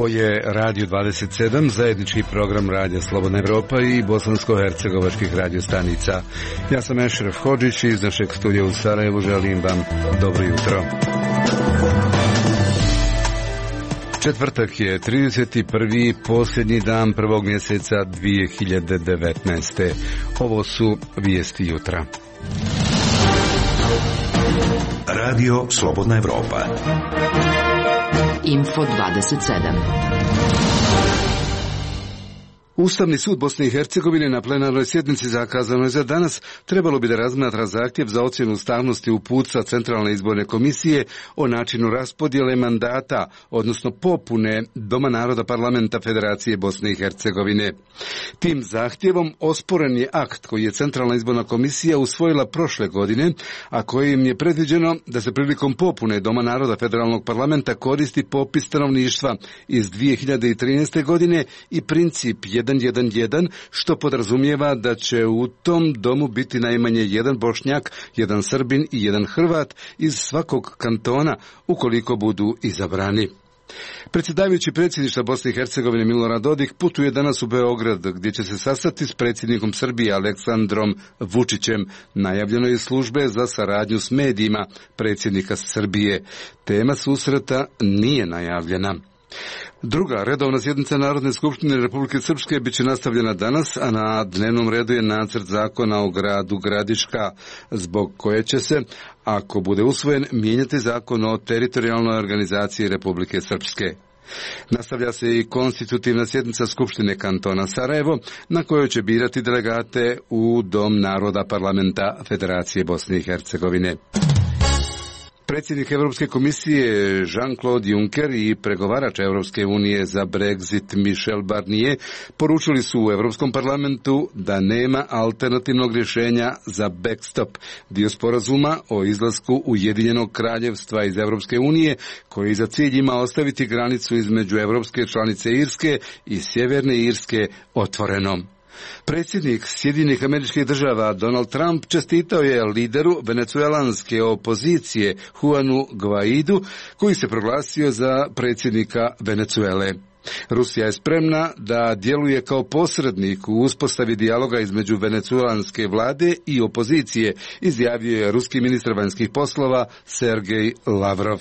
Ovo je Radio 27, zajednički program Radija Slobodna Evropa i bosansko-hercegovačkih radiostanica. Ja sam Ešref Hodžić iz našeg studija u Sarajevu. Želim vam dobro jutro. Četvrtak je 31. posljednji dan prvog mjeseca 2019. Ovo su vijesti jutra. Radio Slobodna Evropa. Info 27. Ustavni sud Bosne i Hercegovine na plenarnoj sjednici zakazano je za danas trebalo bi da razmatra zahtjev za ocjenu ustavnosti uputstva Centralne izborne komisije o načinu raspodjele mandata, odnosno popune Doma naroda Parlamenta Federacije Bosne i Hercegovine. Tim zahtjevom osporen je akt koji je Centralna izborna komisija usvojila prošle godine, a kojim je predviđeno da se prilikom popune Doma naroda Federalnog parlamenta koristi popis stanovništva iz 2013. godine i princip 111, što podrazumijeva da će u tom domu biti najmanje jedan Bošnjak, jedan Srbin i jedan Hrvat iz svakog kantona ukoliko budu izabrani. Predsjedavajući predsjedništva Bosne i Hercegovine Milorad Dodik putuje danas u Beograd, gdje će se sastati s predsjednikom Srbije Aleksandrom Vučićem. Najavljeno je službe za saradnju s medijima predsjednika Srbije. Tema susreta nije najavljena. Druga redovna sjednica Narodne skupštine Republike Srpske bit će nastavljena danas, a na dnevnom redu je nacrt zakona o gradu Gradiška, zbog koje će se, ako bude usvojen, mijenjati zakon o teritorijalnoj organizaciji Republike Srpske. Nastavlja se i konstitutivna sjednica Skupštine kantona Sarajevo, na kojoj će birati delegate u Dom naroda Parlamenta Federacije Bosne i Hercegovine. Predsjednik Europske komisije Jean-Claude Juncker i pregovarač Europske unije za Brexit Michel Barnier poručili su u Europskom parlamentu da nema alternativnog rješenja za backstop, dio sporazuma o izlasku Ujedinjenog kraljevstva iz Europske unije, koji za cilj ima ostaviti granicu između europske članice Irske i Sjeverne Irske otvorenom. Predsjednik Sjedinjenih Američkih Država Donald Trump čestitao je lideru venecuelanske opozicije Juanu Guaidu, koji se proglasio za predsjednika Venecuele. Rusija je spremna da djeluje kao posrednik u uspostavi dijaloga između venecuelanske vlade i opozicije, izjavio je ruski ministar vanjskih poslova Sergej Lavrov.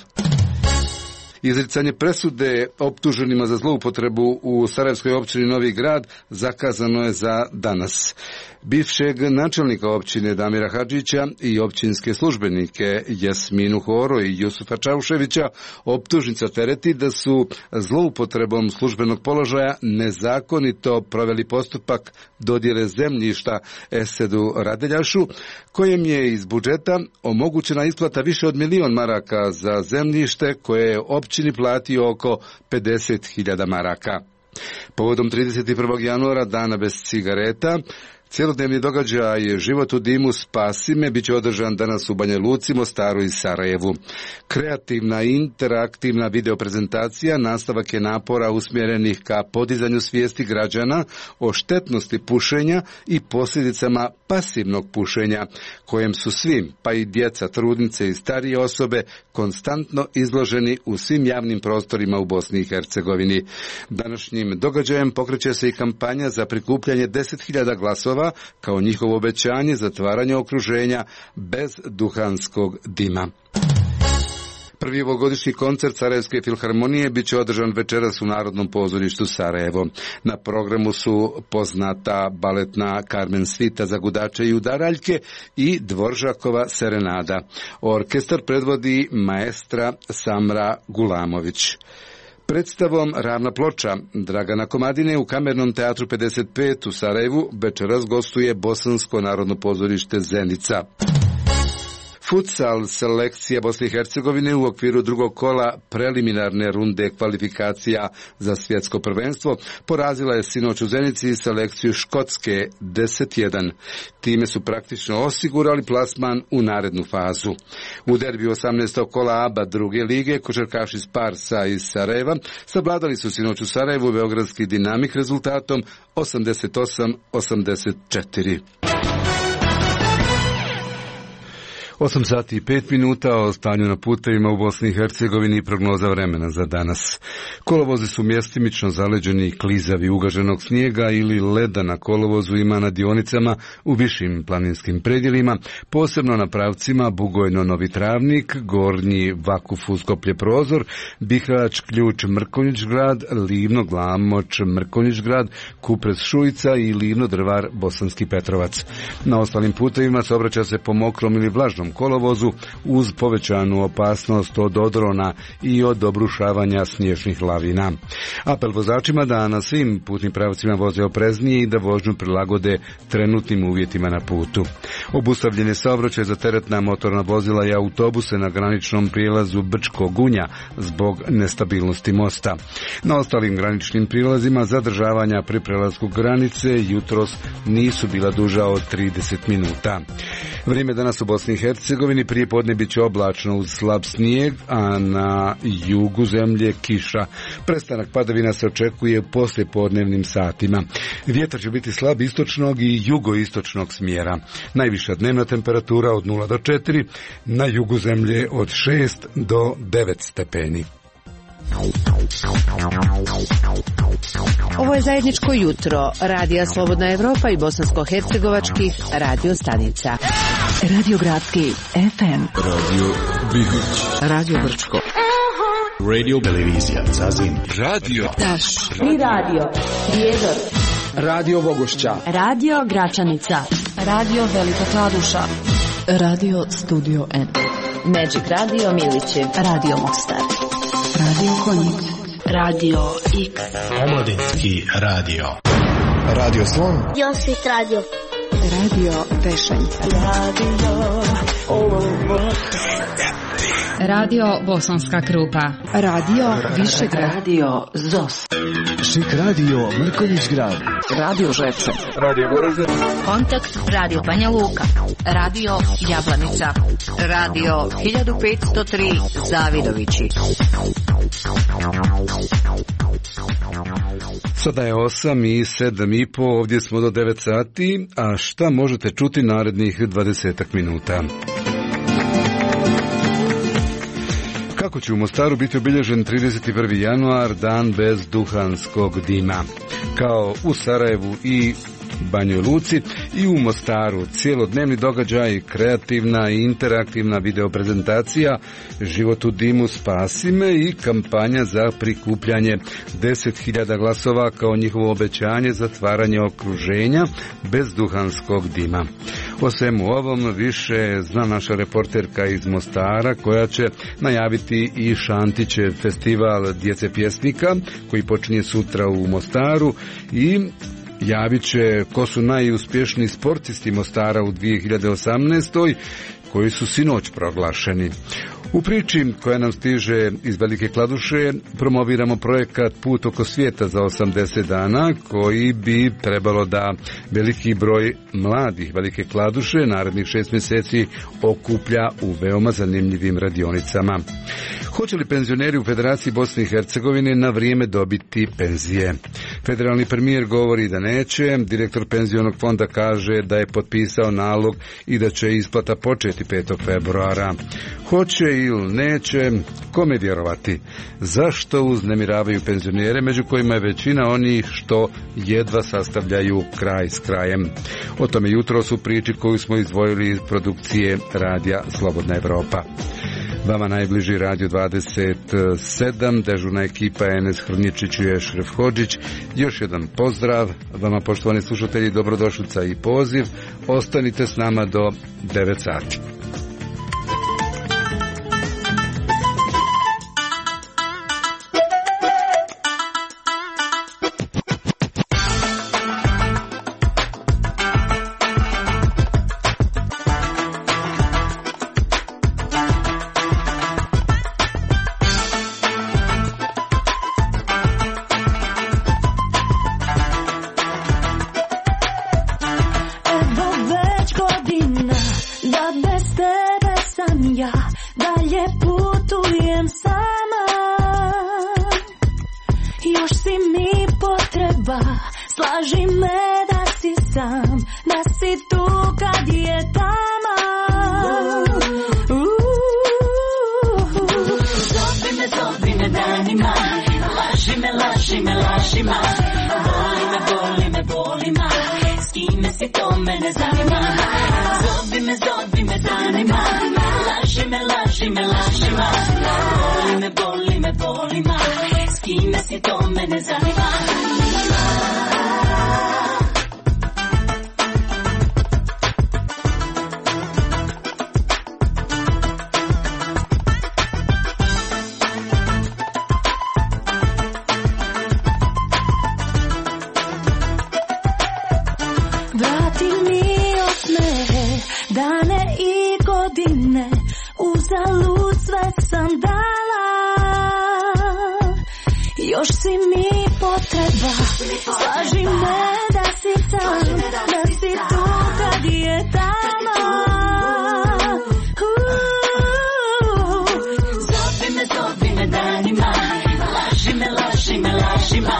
Izricanje presude optuženima za zloupotrebu u sarajevskoj općini Novi Grad zakazano je za danas. Bivšeg načelnika općine Damira Hadžića i općinske službenike Jasminu Horo i Jusufa Čauševića optužnica tereti da su zloupotrebom službenog položaja nezakonito proveli postupak dodjele zemljišta Esedu Radeljašu, kojem je iz budžeta omogućena isplata više od 1.000.000 maraka za zemljište koje je općini platio oko 50.000 maraka. Povodom 31. januara, dana bez cigareta, cjelodnevni događaj Život u dimu spasi me bit će održan danas u Banja Luci, Mostaru i Sarajevu. Kreativna i interaktivna videoprezentacija nastavak je napora usmjerenih ka podizanju svijesti građana o štetnosti pušenja i posljedicama pasivnog pušenja, kojem su svi, pa i djeca, trudnice i starije osobe, konstantno izloženi u svim javnim prostorima u Bosni i Hercegovini. Današnjim događajem pokreće se i kampanja za prikupljanje 10.000 glasova kao njihovo obećanje zatvaranja okruženja bez duhanskog dima. Prvi ovogodišnji koncert Sarajevske filharmonije bit će održan večeras u Narodnom pozorištu Sarajevo. Na programu su poznata baletna Carmen svita za gudače i udaraljke i Dvoržakova serenada. Orkestar predvodi maestra Samra Gulamović. Predstavom Ravna ploča Dragana Komadine u Kamernom teatru 55 u Sarajevu večeras gostuje Bosansko narodno pozorište Zenica. Futsal selekcija Bosne i Hercegovine u okviru drugog kola preliminarne runde kvalifikacija za svjetsko prvenstvo porazila je sinoć u Zenici selekciju Škotske 10-1. Time su praktično osigurali plasman u narednu fazu. U derbiju 18. kola ABA druge lige košarkaši Sparsa iz Sarajeva savladali su sinoć u Sarajevu beogradski Dinamik rezultatom 88-84. 8 sati i 5 minuta o stanju na putevima u Bosni i Hercegovini i prognoza vremena za danas. Kolovozi su mjestimično zaleđeni klizavi ugaženog snijega ili leda na kolovozu ima na dionicama u višim planinskim predjelima, posebno na pravcima Bugojno-Novi Travnik, Gornji Vakuf-Uskoplje-Prozor, Bihać-Ključ-Mrkonjić-Grad, Livno-Glamoč-Mrkonjić-Grad, Kupres-Šujica i Livno-Drvar-Bosanski Petrovac. Na ostalim putevima saobraća se po mokrom ili vlažnom kolovozu uz povećanu opasnost od odrona i od obrušavanja sniješnih lavina. Apel vozačima da na svim putnim pravcima voze opreznije i da vožnju prilagode trenutnim uvjetima na putu. Obustavljen je saobraćaj za teretna motorna vozila i autobuse na graničnom prijelazu Brčko-Gunja zbog nestabilnosti mosta. Na ostalim graničnim prijelazima zadržavanja pri prelasku granice jutros nisu bila duža od 30 minuta. Vrijeme danas u Bosni i Hercegovini prije podne bit će oblačno uz slab snijeg, a na jugu zemlje kiša. Prestanak padavina se očekuje u poslijepodnevnim satima. Vjetar će biti slab istočnog i jugoistočnog smjera. Najviša dnevna temperatura od 0 do 4, na jugu zemlje od 6 do 9 stepeni. Ovo je zajedničko jutro Radija Slobodna Evropa i bosansko-hercegovačkih radio stanica. Radio Gradski FM, Radio Bihoć, Radio Brčko, Radio Televizija Zazin, Radio Taš i Radio Prijedor, Radio Bogošća, Radio Gračanica, Radio Velika Kladuša, Radio Studio N, Magic Radio Milići, Radio Mostar, Radio Konjic, Radio X, Omladinski radio, Radio Slon, Josvit Radio, Radio Pešanj, Radio Bosanska Krupa, Radio Višegrad, Radio ZOS, Šik Radio Mrkonjić Grad, Radio Žepče, Radio Goražde, Kontakt Radio Banja Luka, Radio Jablanica, Radio 1503 Zavidovići. Sada je 8 i 7 i po, ovdje smo do 9 sati, a šta možete čuti narednih 20 minuta? Kako će u Mostaru biti obilježen 31. januar, dan bez duhanskog dima? Kao u Sarajevu i Banjoj Luci i u Mostaru cijelodnevni događaj, kreativna i interaktivna videoprezentacija Život u dimu spasi me i kampanja za prikupljanje 10.000 glasova kao njihovo obećanje za stvaranje okruženja bez duhanskog dima. O svemu ovom više zna naša reporterka iz Mostara koja će najaviti i Šantićev festival djece pjesnika koji počinje sutra u Mostaru i javit će ko su najuspješniji sportisti Mostara u 2018. koji su sinoć proglašeni. U priči koja nam stiže iz Velike Kladuše promoviramo projekat Put oko svijeta za 80 dana koji bi trebalo da veliki broj mladih Velike Kladuše narednih 6 mjeseci okuplja u veoma zanimljivim radionicama. Hoće li penzioneri u Federaciji Bosne i Hercegovine na vrijeme dobiti penzije? Federalni premijer govori da neće, direktor penzionog fonda kaže da je potpisao nalog i da će isplata početi 5. februara. Hoće ili neće, kome vjerovati? Zašto uznemiravaju penzionere, među kojima je većina onih što jedva sastavljaju kraj s krajem? O tome jutros u priči koju smo izdvojili iz produkcije Radija Slobodna Evropa. Vama najbliži Radio 27, dežurna ekipa Enes Hrničić i Ešref Hodžić. Još jedan pozdrav, vama poštovani slušatelji, dobrodošlica i poziv. Ostanite s nama do 9 sati. Da si tu kad je tama. lažima. Boli me, s kime si to mene zanima. Zovi me, danima. Laži me, lažima. Boli me, s kime si to mene zanima. Vrati mi osmehe, dane i godine, uzalud sve sam dala. Još si mi potreba, slaži me da si tam, da si tu kad je tamo. Zovi me danima, laži me, lažima.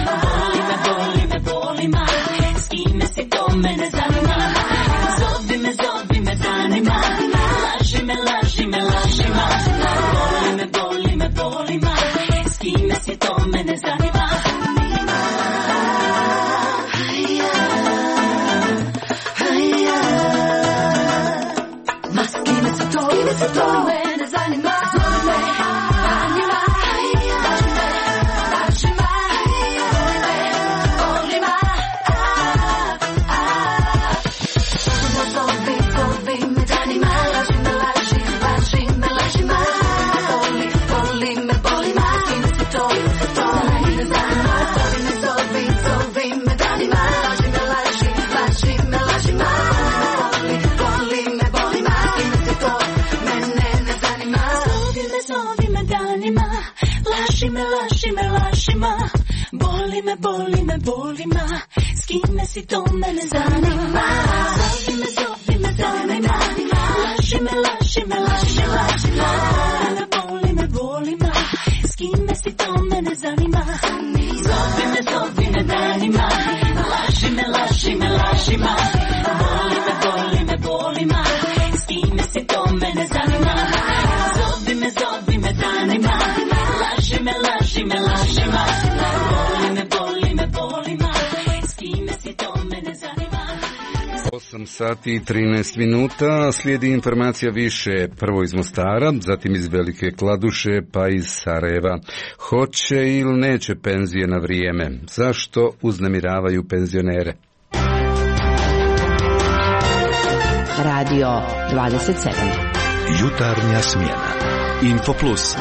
Boli me, s kime si to mene zanima. Zovi me danima, laži me, lažima. Boli me, s kime si to mene zanima. Ma s kime si to mene zanima. Lažima, boli me, s kime si to mene zanima. Zovi me danima, laži me, lažima. Boli me, s kime si to mene zanima. Zovi me danima, laži me, lažima. Boli me, s kime si to mene zanima. Zovi me danima, laži me, lažima. Boli me, s kime si to mene zanima. 8 sati i 13 minuta, slijedi informacija više, prvo iz Mostara, zatim iz Velike Kladuše, pa iz Sarajeva. Hoće ili neće penzije na vrijeme? Zašto uznemiravaju penzionere? Radio 27. Jutarnja smjena. Infoplus.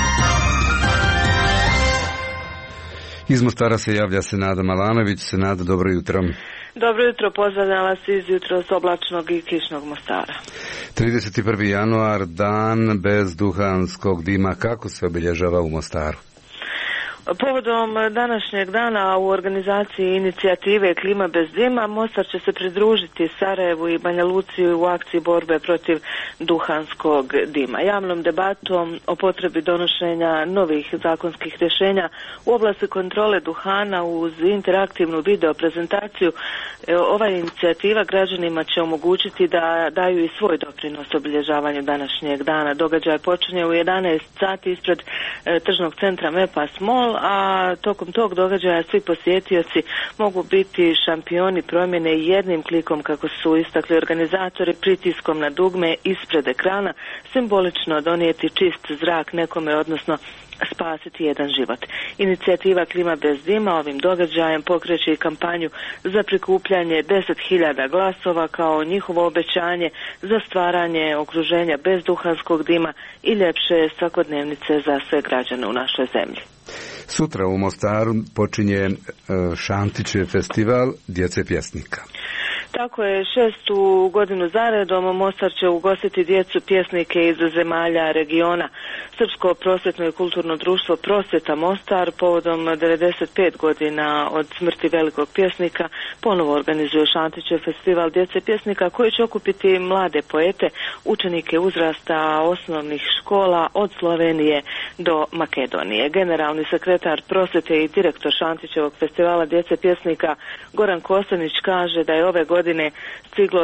Iz Mostara se javlja Senada Malanović. Senada, dobro jutro. Dobro jutro, pozdravljam vas iz jutros oblačnog i kišnog Mostara. 31. januar, dan bez duhanskog dima. Kako se obilježava u Mostaru? Povodom današnjeg dana u organizaciji inicijative Klima bez dima, Mostar će se pridružiti Sarajevu i Banja Luci u akciji borbe protiv duhanskog dima. Javnom debatom o potrebi donošenja novih zakonskih rješenja u oblasti kontrole duhana uz interaktivnu video prezentaciju, ova inicijativa građanima će omogućiti da daju i svoj doprinos obilježavanju današnjeg dana. Događaj počinje u 11 sati ispred tržnog centra Mepas Mall, a tokom tog događaja svi posjetioci mogu biti šampioni promjene jednim klikom, kako su istakli organizatori, pritiskom na dugme ispred ekrana, simbolično donijeti čist zrak nekome, odnosno spasiti jedan život. Inicijativa Klima bez dima ovim događajem pokreće i kampanju za prikupljanje 10.000 glasova kao njihovo obećanje za stvaranje okruženja bez duhanskog dima i ljepše svakodnevnice za sve građane u našoj zemlji. Sutra u Mostaru počinje Šantićev festival djece pjesnika. Tako je, 6. godinu zaredom Mostar će ugostiti djecu pjesnike iz zemalja regiona. Srpsko prosvjetno i kulturno društvo Prosvjeta Mostar povodom 95 godina od smrti velikog pjesnika ponovo organizuje Šantićev festival djece pjesnika koji će okupiti mlade poete, učenike uzrasta osnovnih škola od Slovenije do Makedonije. Generalni sekretar prosvjete i direktor Šantićevog festivala djece pjesnika Goran Kostanić kaže da je ove godine godine stiglo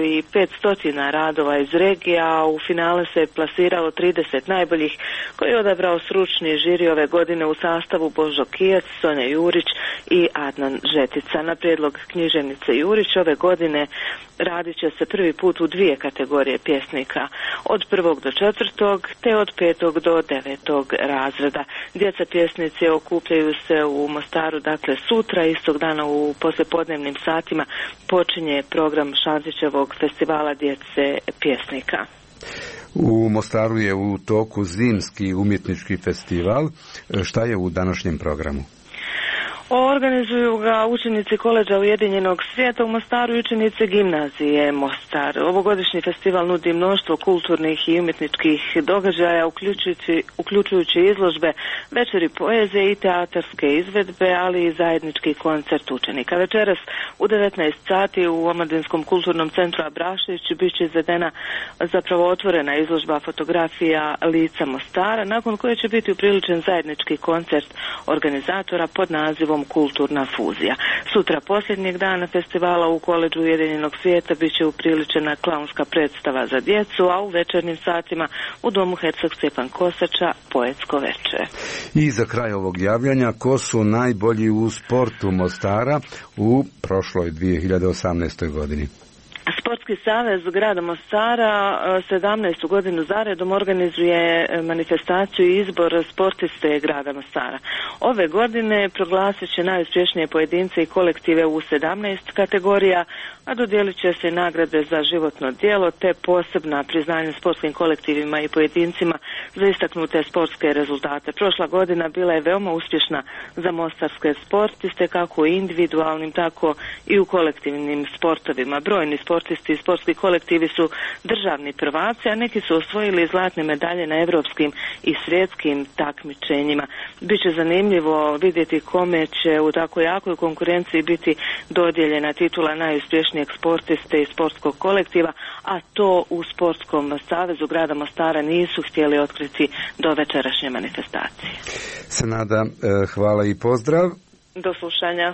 1500 radova iz regije, a u finale se plasiralo 30 najboljih koji je odabrao stručni žiri ove godine u sastavu Božo Kijac, Sonja Jurić i Adnan Žetica. Na prijedlog književnice Jurić ove godine radit će se prvi put u 2 kategorije pjesnika, od 1. do 4. te od 5. do 9. razreda. Djeca pjesnici okupljaju se u Mostaru, dakle sutra, istog dana u poslijepodnevnim satima počinje program Šantićevog festivala djece pjesnika. U Mostaru je u toku zimski umjetnički festival. Šta je u današnjem programu? Organizuju ga učenici Koledža Ujedinjenog svijeta u Mostaru i učenici gimnazije Mostar. Ovogodišnji festival nudi mnoštvo kulturnih i umjetničkih događaja, uključujući izložbe, večeri poezije i teatarske izvedbe, ali i zajednički koncert učenika. Večeras u 19 sati u Omladinskom kulturnom centru Abrašević bit će izvedena zapravo otvorena izložba fotografija lica Mostara, nakon koje će biti upriličen zajednički koncert organizatora pod nazivom Kulturna fuzija. Sutra, posljednjeg dana festivala u Koledžu Ujedinjenog svijeta, bit će upriličena klaunska predstava za djecu, a u večernjim satima u domu Herceg Stjepan Kosača poetsko večer. I za kraj ovog javljanja, ko su najbolji u sportu Mostara u prošloj 2018. godini? Sportski savez grada Mostara 17. godinu zaredom organizuje manifestaciju i izbor sportiste grada Mostara. Ove godine proglasit će najuspješnije pojedince i kolektive u 17 kategorija, a dodijelit će se nagrade za životno djelo te posebna priznanja sportskim kolektivima i pojedincima za istaknute sportske rezultate. Prošla godina bila je veoma uspješna za mostarske sportiste, kako u individualnim, tako i u kolektivnim sportovima. Brojni sportisti i sportski kolektivi su državni prvaci, a neki su osvojili zlatne medalje na evropskim i svjetskim takmičenjima. Biće zanimljivo vidjeti kome će u tako jakoj konkurenciji biti dodijeljena titula najuspješnijeg sportiste i sportskog kolektiva, a to u Sportskom savezu grada Mostara nisu htjeli otkriti do večerašnje manifestacije. Senada, hvala i pozdrav. Do slušanja.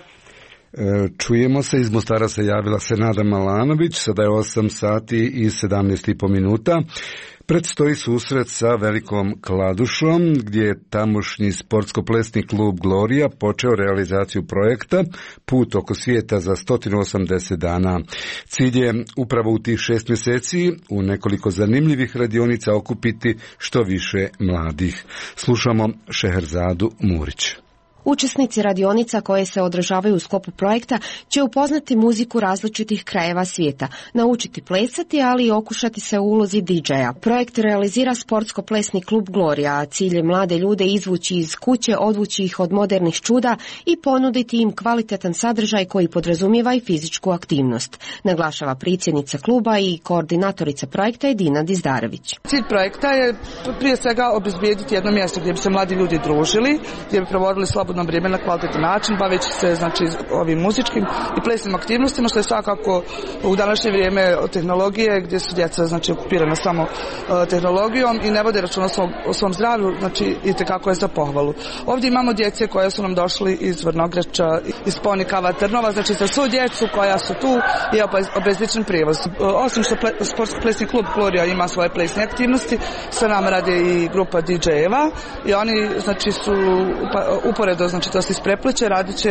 Čujemo se, iz Mostara se javila Senada Malanović, sada je 8 sati i 17,5 minuta. Predstoji susret sa Velikom Kladušom, gdje je tamošnji sportsko-plesni klub Gloria počeo realizaciju projekta Put oko svijeta za 180 dana. Cilj je upravo u tih 6 mjeseci u nekoliko zanimljivih radionica okupiti što više mladih. Slušamo Šeherzadu Murić. Učesnici radionica koje se održavaju u sklopu projekta će upoznati muziku različitih krajeva svijeta, naučiti plesati, ali i okušati se u ulozi DJ-a. Projekt realizira sportsko-plesni klub Gloria, a cilj je mlade ljude izvući iz kuće, odvući ih od modernih čuda i ponuditi im kvalitetan sadržaj koji podrazumijeva i fizičku aktivnost, naglašava predsjednica kluba i koordinatorica projekta Edina Dizdarević. Cilj projekta je prije svega obezbijediti jedno mjesto gdje bi se mladi ljudi družili, gdje bi provodili slobodno vrijeme na kvalitetan način, baveći se znači ovim muzičkim i plesnim aktivnostima, što je svakako u današnje vrijeme od tehnologije, gdje su djeca znači okupirana samo tehnologijom i ne vode računa o svom zdravlju, znači itekako je za pohvalu. Ovdje imamo djece koje su nam došli iz Vrnograča, iz Ponikava, Trnova, znači za svu djecu koja su tu je obezbjeđen prijevoz. Osim što sportski plesni klub Gloria ima svoje plesne aktivnosti, sa nama radi i grupa DJ-eva i oni znači su uporedo, znači to se isprepleće, radit će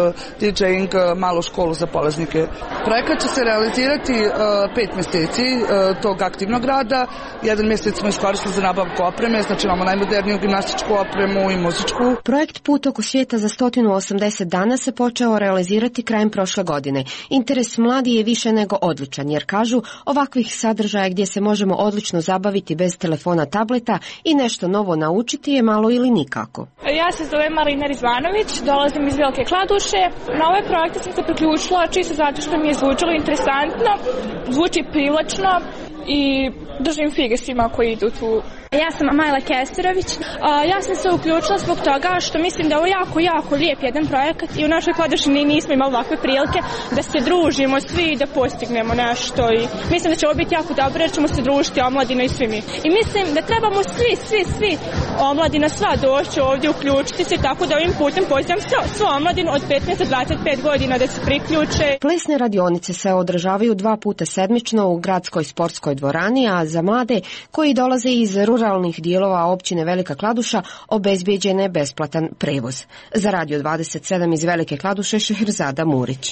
DJing malu školu za polaznike. Projekat će se realizirati 5 mjeseci tog aktivnog rada. Jedan mjesec smo iskoristili za nabavku opreme, znači imamo najmoderniju gimnastičku opremu i muzičku. Projekt Put oko svijeta za 180 dana se počeo realizirati krajem prošle godine. Interes mladi je više nego odličan, jer kažu ovakvih sadržaja gdje se možemo odlično zabaviti bez telefona, tableta i nešto novo naučiti je malo ili nikako. Ja se zovem Marina Rizvanović, dolazim iz Velike Kladuše. Na ovaj projekt sam se priključila čisto zato što mi je zvučalo interesantno, zvuči privlačno i držim fige svima koji idu tu. Ja sam Majla Kesterović. Ja sam se uključila zbog toga što mislim da je ovo jako lijep jedan projekat i u našoj Kladušini nismo imali ovakve prilike da se družimo svi i da postignemo nešto. I mislim da će ovo biti jako dobro jer ćemo se družiti omladina i svi mi. I mislim da trebamo svi omladina sva doći ovdje, uključiti se, tako da ovim putem pozivam svu omladinu od 15 do 25 godina da se priključe. Plesne radionice se održavaju 2 puta sedmično u gradskoj sportskoj dvorani, a za mlade koji dolaze iz ruralnih dijelova općine Velika Kladuša obezbijeđen je besplatan prevoz. Za Radio 27 iz Velike Kladuše Šehrzada Murić.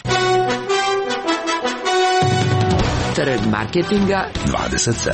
Trg marketinga 27.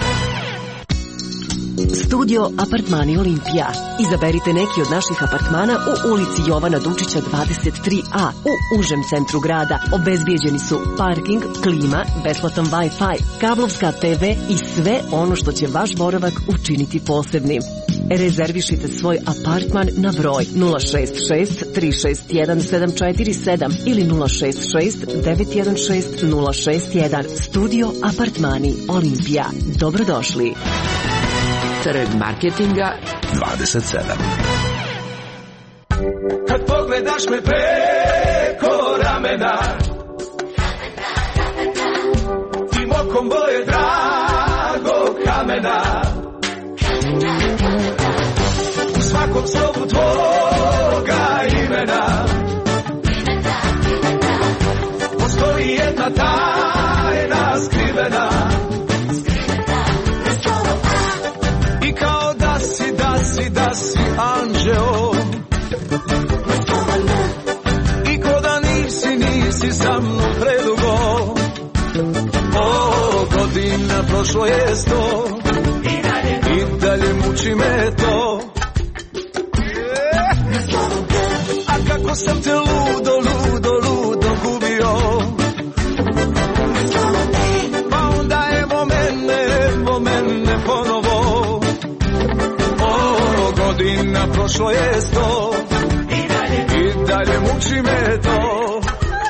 Studio Apartmani Olimpija. Izaberite neki od naših apartmana u ulici Jovana Dučića 23A u užem centru grada. Obezbijeđeni su parking, klima, besplatan Wi-Fi, kablovska TV i sve ono što će vaš boravak učiniti posebnim. Rezervišite svoj apartman na broj 066 361 747 ili 066 916 061. Studio Apartmani Olimpija. Dobrodošli. Trg marketinga 27. Kad pogledaš me preko ramena, tim okom boje dragog kamena, u svakom slovu tvoga imena postoji jedna tajna skrivena. I kao da si anđeo, i ko da nisi sa mnom predugo. Godina prošlo je 100 i dalje muči me to. A kako sam te ludo gubio, pa onda evo mene ponovo. Godina prošlo je 100 i dalje muči me to.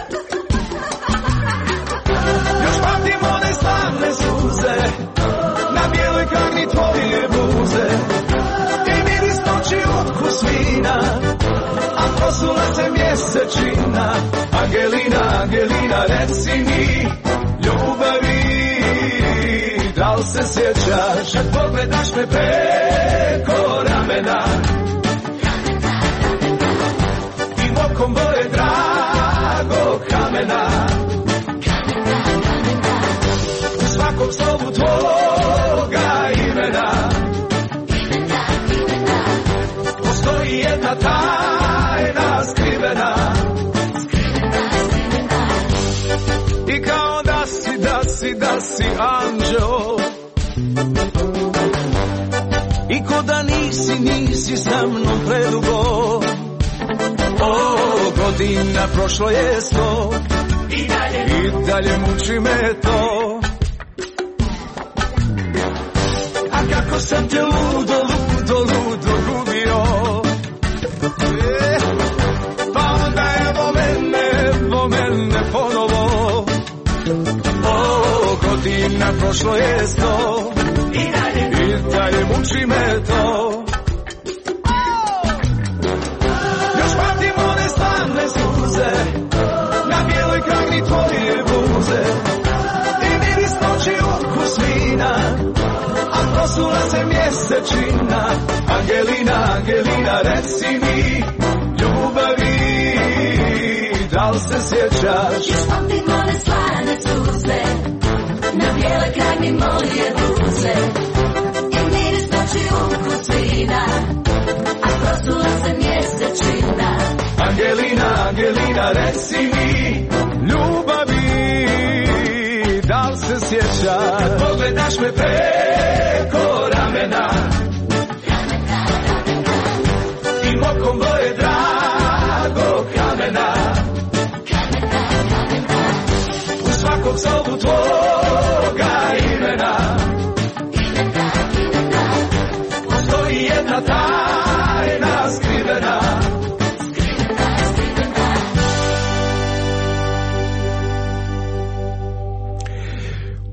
Još pamtim one slavne suze na bijeloj kragni tvoje buze i miris noći ukus vina, a prosula se mjesečina. Angelina, reci mi ljubavi, da li se sjećaš kad pogledaš me preko ramena, tim okom boje dragog kamena, u svakom slovu tvoga imena postoji jedna tajna skrivena. I kao da si anđeo, i ko da nisi sa mnom predugo. Godina prošlo je 100 i dalje muči me to. A kako sam te ludo gubio, pa onda evo mene ponovo. Godina prošlo je 100 i dalje muči me to. Još pamtim one slavne suze na bijeloj kragni tvoje buze i miris noći ukus vina, a prosula se mjesečina. Angelina, reci mi ljubavi, da li se sjećaš? Još pamtim one slavne suze na bijeloj kragni moje buze i miris noći ukus vina, a prosula se mjesečina. Angelina, reci mi ljubavi, da li se sjećaš? Kad pogledaš me preko ramena, tim okom boje dragog kamena, u svakom slovu tvoga imena postoji jedna tajna skrivena.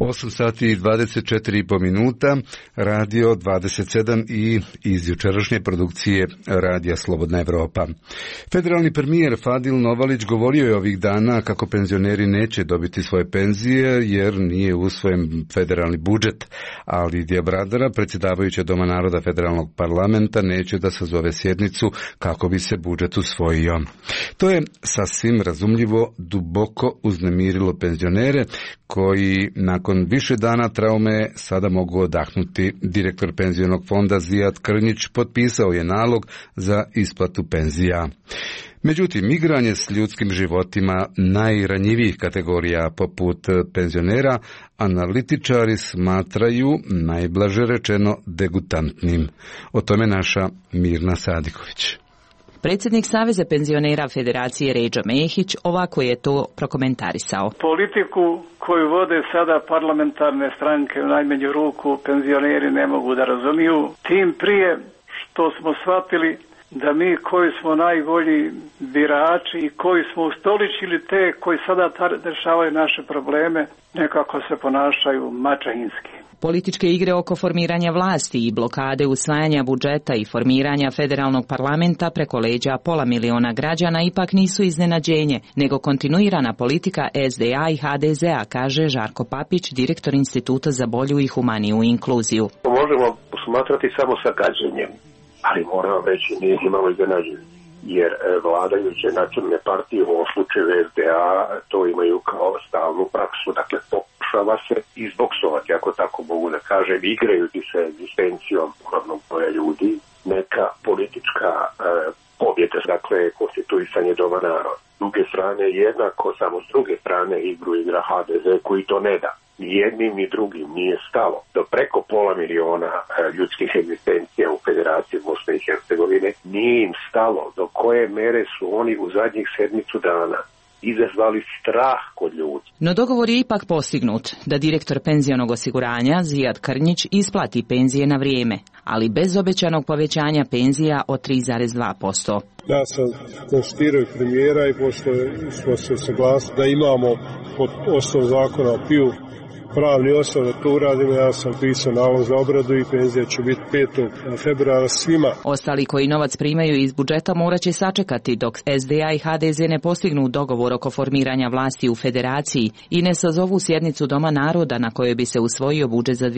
8 sati i 24,5 minuta, radio 27 i iz jučerašnje produkcije Radija Slobodna Evropa. Federalni premijer Fadil Novalić govorio je ovih dana kako penzioneri neće dobiti svoje penzije jer nije usvojen federalni budžet, a Lidija Bradara, predsjedavajuća Doma naroda Federalnog parlamenta, neće da sazove sjednicu kako bi se budžet usvojio. To je sasvim razumljivo duboko uznemirilo penzionere koji nakon više dana traume sada mogu odahnuti. Direktor penzionog fonda Zijad Krnjić potpisao je nalog za isplatu penzija. Međutim, igranje s ljudskim životima najranjivijih kategorija poput penzionera analitičari smatraju, najblaže rečeno, degutantnim. O tome naša Mirna Sadiković. Predsjednik Saveza penzionera Federacije Ređo Mehić ovako je to prokomentarisao. Politiku koju vode sada parlamentarne stranke u najmanju ruku penzioneri ne mogu da razumiju, tim prije što smo shvatili da mi koji smo najbolji birači i koji smo ustoličili te koji sada rešavaju naše probleme, nekako se ponašaju maćehinski. Političke igre oko formiranja vlasti i blokade usvajanja budžeta i formiranja federalnog parlamenta preko leđa 500.000 građana ipak nisu iznenađenje, nego kontinuirana politika SDA i HDZ-a, kaže Žarko Papić, direktor Instituta za bolju i humaniju inkluziju. Možemo posmatrati samo sa gađenjem, ali moram reći nije imalo iznenađenje, jer vladajuće nacionalne partije u ovom slučaju SDA to imaju kao stalnu praksu, dakle pokušava se izboksovati, ako tako mogu da kažem, igrajući se egzistencijom uglavnom broja ljudi, neka politička pobjeda, dakle konstituisanje Doma naroda. S druge strane jednako, samo s druge strane igru igra HDZ koji to ne da. Ni jednim ni drugim nije stalo do preko 500.000 ljudskih egzistencija u Federaciji Bosne i Hercegovine, nije im stalo do koje mere su oni u zadnjih sedmicu dana izazvali strah kod ljudi. No dogovor je ipak postignut da direktor penzionog osiguranja Zijad Krnjić isplati penzije na vrijeme, ali bez obećanog povećanja penzija od 3,2%. Ja sam konstituirao premijera i pošto smo se saglasili da imamo pod osnovu zakona o PIU pravni osnov da to uradimo, ja sam pisao nalog za obradu i penzija će biti 5. februara svima. Ostali koji novac primaju iz budžeta morat će sačekati dok SDA i HDZ ne postignu dogovor oko formiranja vlasti u federaciji i ne sazovu sjednicu Doma naroda na kojoj bi se usvojio budžet za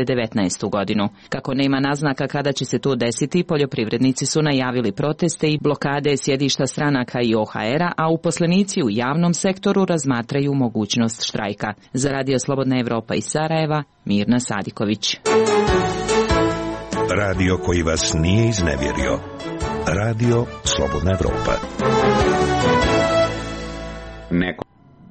2019. godinu. Kako nema naznaka kada će se to desiti, poljoprivrednici su najavili proteste i blokade sjedišta stranaka i OHR-a, a uposlenici u javnom sektoru razmatraju mogućnost štrajka. Za Radio Slobodna Evropa iz Sarajeva, Mirna Sadiković. Radio koji vas nije iznevjerio. Radio Slobodna Evropa. Neko.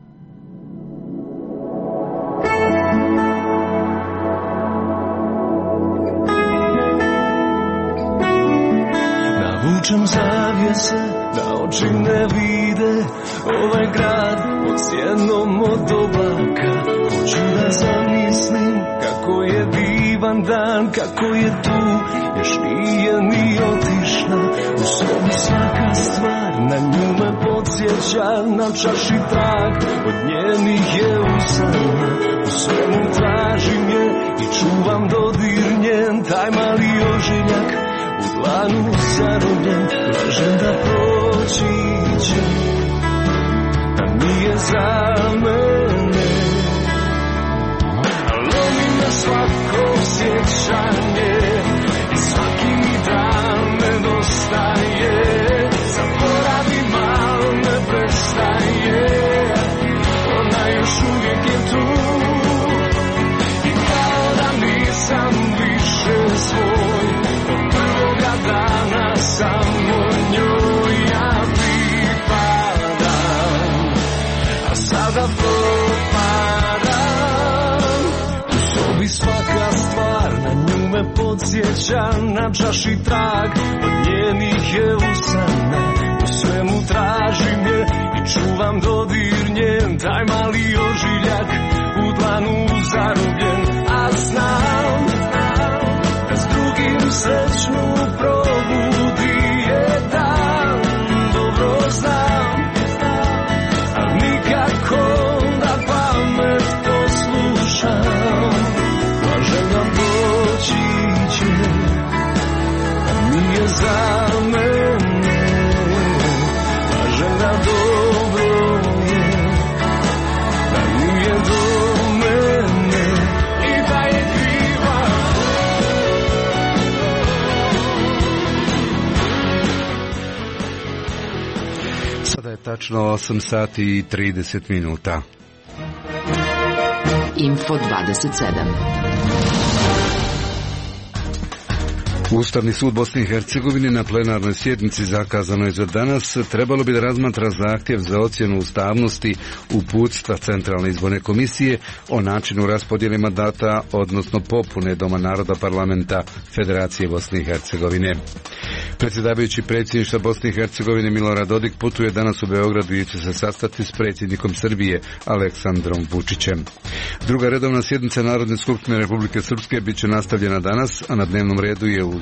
Navučem zavjese da oči ne vide ovaj grad pod sjednom od oblaka. Hoću da zamislim kako je divan dan, kako je tu, još nije ni otišla. U sobi svaka stvar na nju me podsjeća, na čaši trag od njenih je usana. U svemu tražim je i čuvam dodir njen, taj mali ožiljak u dlanu zarobljen. Lažem da proći će, da nije za mene. Lomi me svako sjećanje i svaki dan nedostaje. Zaboravim, al ne prestaje, ona još uvijek je tu. I kao da nisam više svoj, od prvoga dana samo njoj ja pripadam, a sada propadam. U sobi svaka stvar na nju me podsjeća, na čaši trag od njenih je usana. U svemu tražim je i čuvam dodir njen, taj mali ožiljak u dlanu zarobljen. A znam da s drugim srećnu probudi jedan, dobro znam, al nikako da pamet poslušam. tačno 8 sati i 30 minuta. Info 27. Ustavni sud Bosne i Hercegovine na plenarnoj sjednici zakazanoj za danas trebalo bi da razmatra zahtjev za ocjenu ustavnosti uputstva Centralne izborne komisije o načinu raspodjele mandata, odnosno popune Doma naroda parlamenta Federacije Bosne i Hercegovine. Predsjedavajući predsjedništva Bosne i Hercegovine Milorad Dodik putuje danas u Beogradu i će se sastati s predsjednikom Srbije Aleksandrom Vučićem. Druga redovna sjednica Narodne skupštine Republike Srpske bit će nastavljena danas, a na dnevnom redu je uz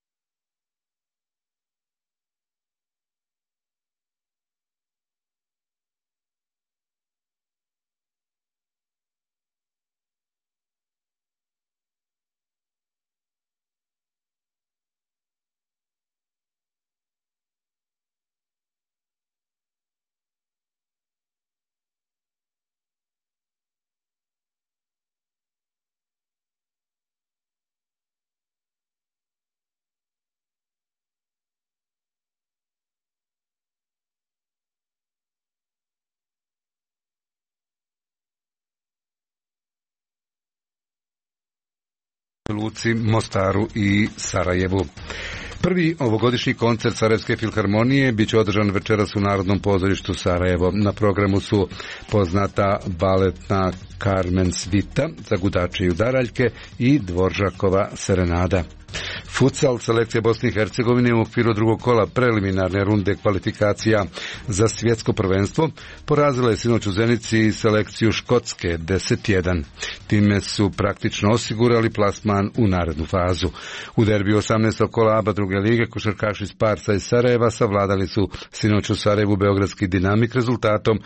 Luci, Mostaru i Sarajevu. Prvi ovogodišnji koncert Sarajevske filharmonije bit će održan večeras u Narodnom pozorištu Sarajevo. Na programu su poznata baletna Carmen Svita za gudače i udaraljke i Dvoržakova serenada. Futsal selekcija Bosne i Hercegovine u okviru drugog kola preliminarne runde kvalifikacija za svjetsko prvenstvo porazila je sinoć u Zenici selekciju Škotske 10-1. Time su praktično osigurali plasman u narednu fazu. U derbiju 18. kola ABA druge lige košarkaši Sparsa iz Sarajeva savladali su sinoć u Sarajevu beogradski Dinamik rezultatom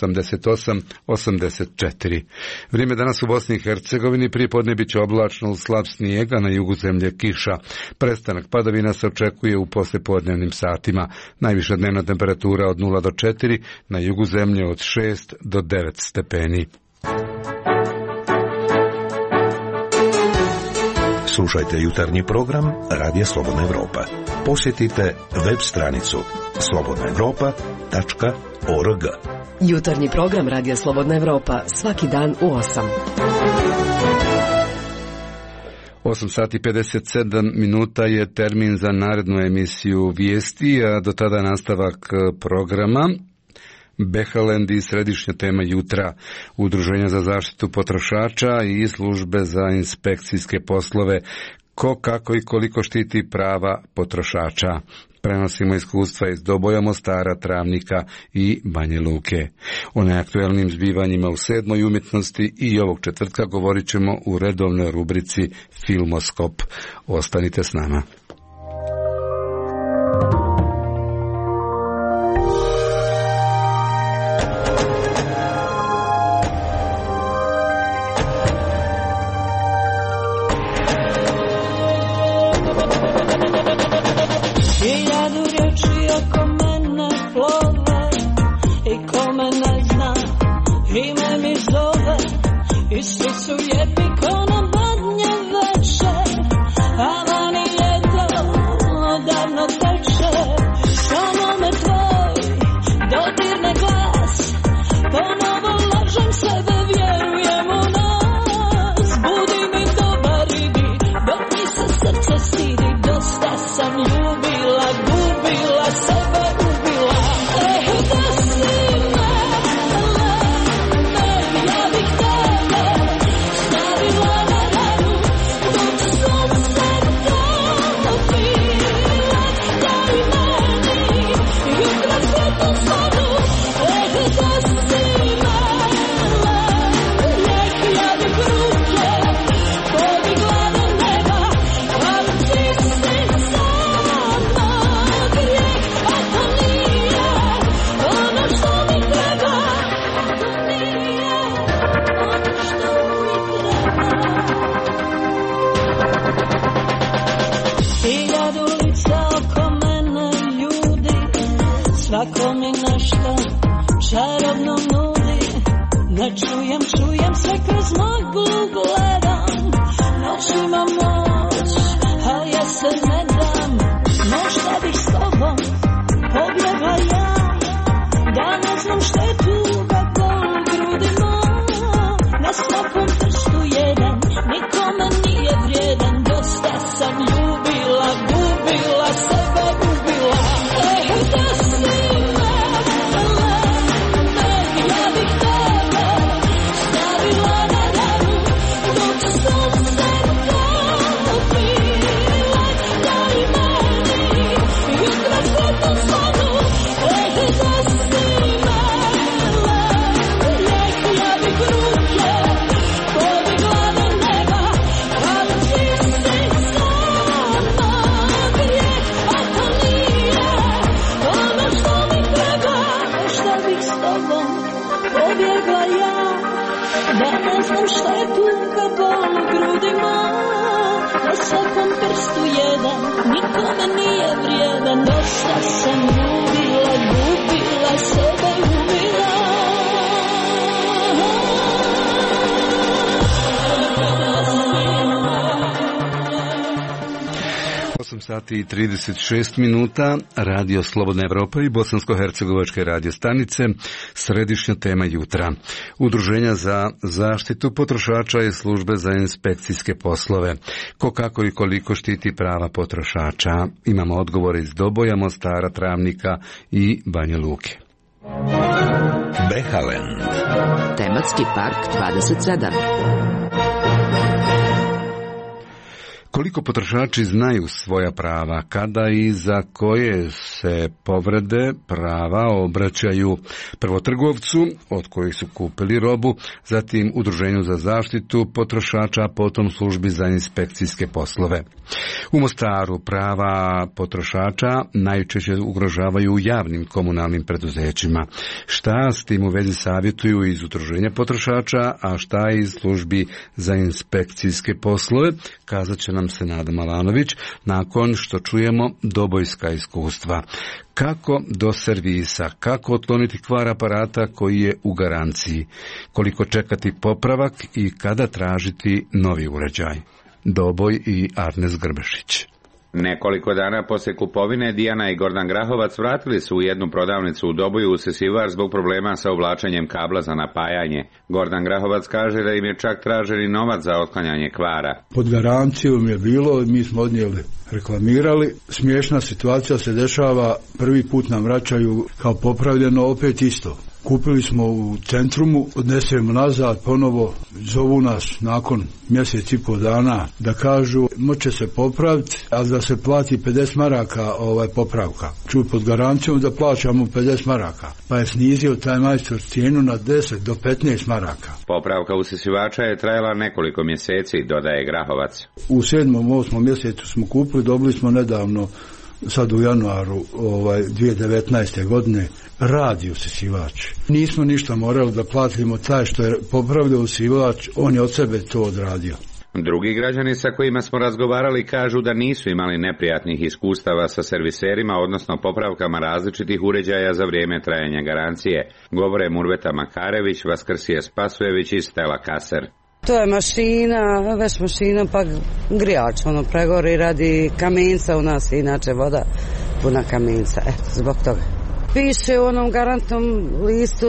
88-84. Vrijeme danas u Bosni i Hercegovini prije podne bit će oblačno uz slab snijeg, a na jugu zemlje kiša. Prestanak padavina se očekuje u poslijepodnevnim satima. Najviša dnevna temperatura od 0 do 4, na jugu zemlje od 6 do 9 stepeni. Slušajte jutarnji program Radija Slobodna Evropa. Posjetite web stranicu slobodnaevropa.org. Jutarnji program Radija Slobodna Evropa svaki dan u 8. 8 sati 57 minuta je termin za narednu emisiju vijesti, a do tada nastavak programa. Behalend i središnja tema jutra, Udruženja za zaštitu potrošača i službe za inspekcijske poslove, ko, kako i koliko štiti prava potrošača. Prenosimo iskustva iz Doboja, Mostara, Travnika i Banje Luke. O najaktuelnim zbivanjima u 7. umjetnosti i ovog četvrtka govorit ćemo u redovnoj rubrici Filmoskop. Ostanite s nama. Svi su lijepi ko na badnje večer, a vani ljeto odavno teče. Samo me tvoj dodirne glas, ponovo lažem sebe, vjerujem u nas. Budi mi dobar idi, dok mi se srce stidi. Dosta sam ljubila, gubila sebe, ubila. Da si me, ja bih tebe stavila na ranu, dok sunce topila. Daj meni jutra svetlu zoru, da si me, ja bih ruke podigla do neba, ali ti si sama grijeh, a to nije ono što mi treba, to nije ono što mi treba. Hiljadu lica oko mene ljudi, svako mi nešto čarobno nudi. Ne čujem, čujem se kroz maglu gledam, noć ima moć, a ja se ne dam. Možda bih s tobom pobjegla ja, da ne pobjegla ja, da ne znam šta je tuga bol u grudima. Na svakom prstu jedan, nikome nije vrijedan. Dosta sam ljubila, gubila sebe, umila. 8 sati i 36 minuta, Radio Slobodna Evropa i Bosansko-hercegovačke radio stanice, središnja tema jutra. Udruženja za zaštitu potrošača i službe za inspekcijske poslove. Ko, kako i koliko štiti prava potrošača? Imamo odgovore iz Doboja, Mostara, Travnika i Banja Luke. Behalen. Tematski park 27. Koliko potrošači znaju svoja prava, kada i za koje se povrede prava obraćaju prvo trgovcu od kojih su kupili robu, zatim Udruženju za zaštitu potrošača, a potom službi za inspekcijske poslove. U Mostaru prava potrošača najčešće ugrožavaju u javnim komunalnim preduzećima. Šta s tim u vezi savjetuju iz Udruženja potrošača, a šta iz službi za inspekcijske poslove, kazat će nam Senada Malanović nakon što čujemo dobojska iskustva. Kako do servisa, kako otkloniti kvar aparata koji je u garanciji, koliko čekati popravak i kada tražiti novi uređaj. Doboj i Arnes Grbešić. Nekoliko dana poslije kupovine Dijana i Gordan Grahovac vratili su u jednu prodavnicu u Doboju u Sesivar zbog problema sa uvlačenjem kabla za napajanje. Gordan Grahovac kaže da im je čak tražen i novac za otklanjanje kvara. Pod garancijom je bilo, mi smo odnijeli, reklamirali. Smiješna situacija se dešava, prvi put nam vraćaju kao popravljeno, opet isto. Kupili smo u Centrumu, odnesemo nazad, ponovo zovu nas nakon mjesec i pol dana da kažu moće se popraviti, ali da se plati 50 maraka popravka. Čuj, pod garancijom da plaćamo 50 maraka, pa je snizio taj majstor cijenu na 10 do 15 maraka. Popravka usisivača je trajala nekoliko mjeseci, dodaje Grahovac. U 7. 8. mjesecu smo kupili, dobili smo nedavno, sad u januaru 2019. godine, radi usisivač. Nismo ništa morali da platimo, taj što je popravljao usisivač, on je od sebe to odradio. Drugi građani sa kojima smo razgovarali kažu da nisu imali neprijatnih iskustava sa serviserima, odnosno popravkama različitih uređaja za vrijeme trajanja garancije. Govore Murveta Makarević, Vaskrsije Spasojević i Stela Kaser. To je mašina, već mašina pa grijač, pregori radi kamenca, u nas je inače voda puna kamenca, zbog toga. Piše u onom garantnom listu